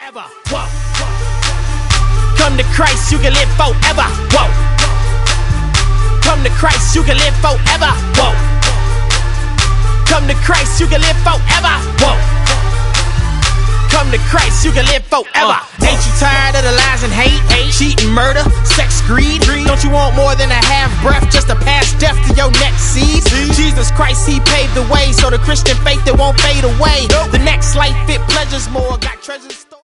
forever. Whoa. Come to Christ, you can live forever. Whoa. Come to Christ, you can live forever. Whoa. Come to Christ, you can live forever. Whoa. Come to Christ, you can live forever. Ain't you tired of the lies and hate, cheating, murder, sex, greed? Don't you want more than a half breath just to pass death to your next seed? Jesus Christ, he paved the way, so the Christian faith that won't fade away. The next life, it pleasures more, got treasures.